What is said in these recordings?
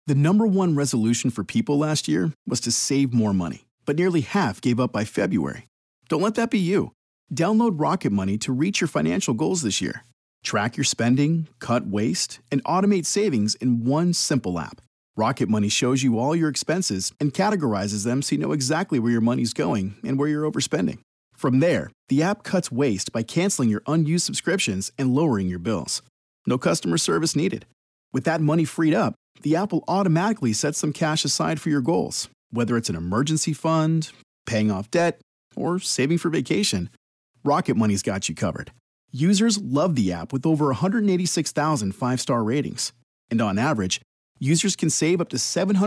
The number one resolution for people last year was to save more money, but nearly half gave up by February. Don't let that be you. Download Rocket Money to reach your financial goals this year. Track your spending, cut waste, and automate savings in one simple app. Rocket Money shows you all your expenses and categorizes them so you know exactly where your money's going and where you're overspending. From there, the app cuts waste by canceling your unused subscriptions and lowering your bills. No customer service needed. With that money freed up, the app will automatically set some cash aside for your goals, whether it's an emergency fund, paying off debt, or saving for vacation. Rocket Money's got you covered. Users love the app with over 186,000 five-star ratings. And on average, users can save up to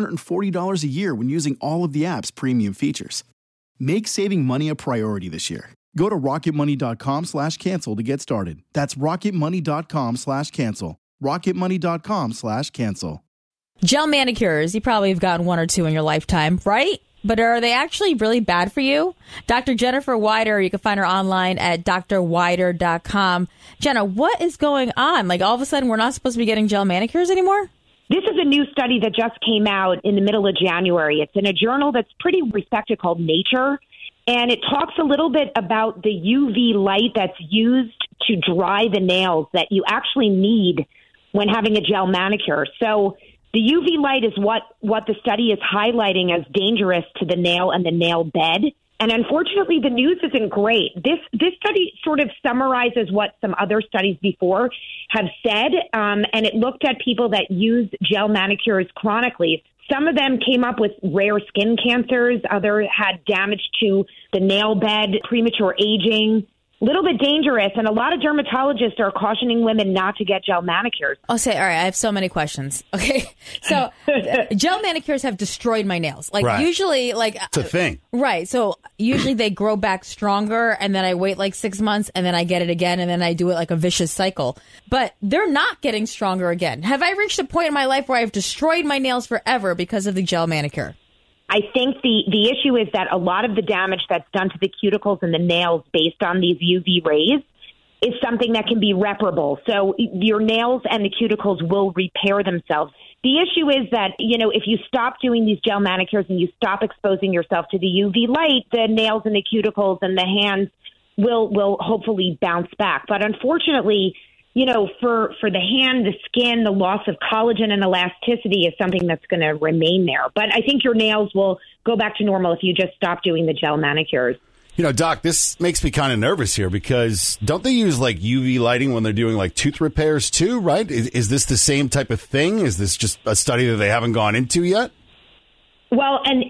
$740 a year when using all of the app's premium features. Make saving money a priority this year. Go to rocketmoney.com/cancel to get started. That's rocketmoney.com/cancel. rocketmoney.com/cancel. Gel manicures, you probably have gotten one or two in your lifetime, right? But are they actually really bad for you? Dr. Jennifer Weider, you can find her online at drweider.com. Jenna, what is going on? Like, all of a sudden, we're not supposed to be getting gel manicures anymore? This is a new study that just came out in the middle of January. It's in a journal that's pretty respected called Nature, and it talks a little bit about the UV light that's used to dry the nails that you actually need when having a gel manicure. So the UV light is what the study is highlighting as dangerous to the nail and the nail bed. And unfortunately, the news isn't great. This study sort of summarizes what some other studies before have said, and it looked at people that use gel manicures chronically. Some of them came up with rare skin cancers. Others had damage to the nail bed, premature aging. A little bit dangerous, and a lot of dermatologists are cautioning women not to get gel manicures. I'll say, all right, I have so many questions. Okay, so gel manicures have destroyed my nails. Like, right. Usually, like... It's a thing. Right, so usually they grow back stronger, and then I wait like 6 months, and then I get it again, and then I do it like a vicious cycle. But they're not getting stronger again. Have I reached a point in my life where I've destroyed my nails forever because of the gel manicure? I think the issue is that a lot of the damage that's done to the cuticles and the nails based on these UV rays is something that can be reparable. So your nails and the cuticles will repair themselves. The issue is that, if you stop doing these gel manicures and you stop exposing yourself to the UV light, the nails and the cuticles and the hands will hopefully bounce back. But unfortunately, for the hand, the skin, the loss of collagen and elasticity is something that's going to remain there. But I think your nails will go back to normal if you just stop doing the gel manicures. Doc, this makes me kind of nervous here because don't they use like UV lighting when they're doing like tooth repairs too, right? Is this the same type of thing? Is this just a study that they haven't gone into yet? Well, and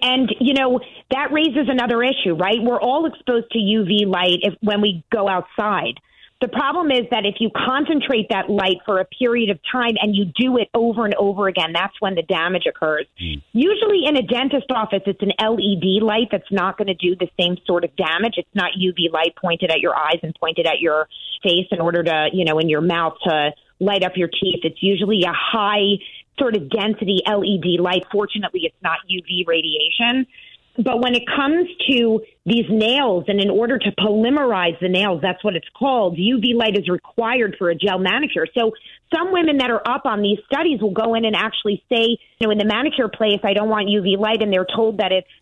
that raises another issue, right? We're all exposed to UV light when we go outside. The problem is that if you concentrate that light for a period of time and you do it over and over again, that's when the damage occurs. Usually in a dentist office, it's an LED light that's not going to do the same sort of damage. It's not UV light pointed at your eyes and pointed at your face in order to, in your mouth to light up your teeth. It's usually a high sort of density LED light. Fortunately, it's not UV radiation. But when it comes to these nails, and in order to polymerize the nails, that's what it's called, UV light is required for a gel manicure. So some women that are up on these studies will go in and actually say, in the manicure place, I don't want UV light, and they're told that it's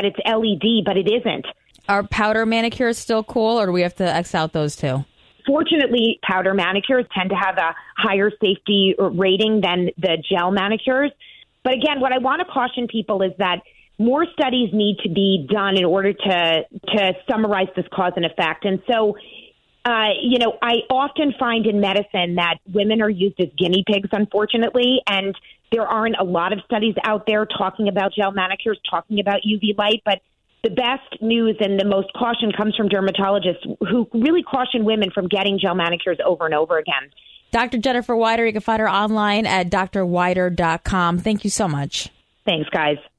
LED, but it isn't. Are powder manicures still cool, or do we have to X out those two? Fortunately, powder manicures tend to have a higher safety rating than the gel manicures. But again, what I want to caution people is that more studies need to be done in order to summarize this cause and effect. And so, I often find in medicine that women are used as guinea pigs, unfortunately, and there aren't a lot of studies out there talking about gel manicures, talking about UV light. But the best news and the most caution comes from dermatologists who really caution women from getting gel manicures over and over again. Dr. Jennifer Weider, you can find her online at drweider.com. Thank you so much. Thanks, guys.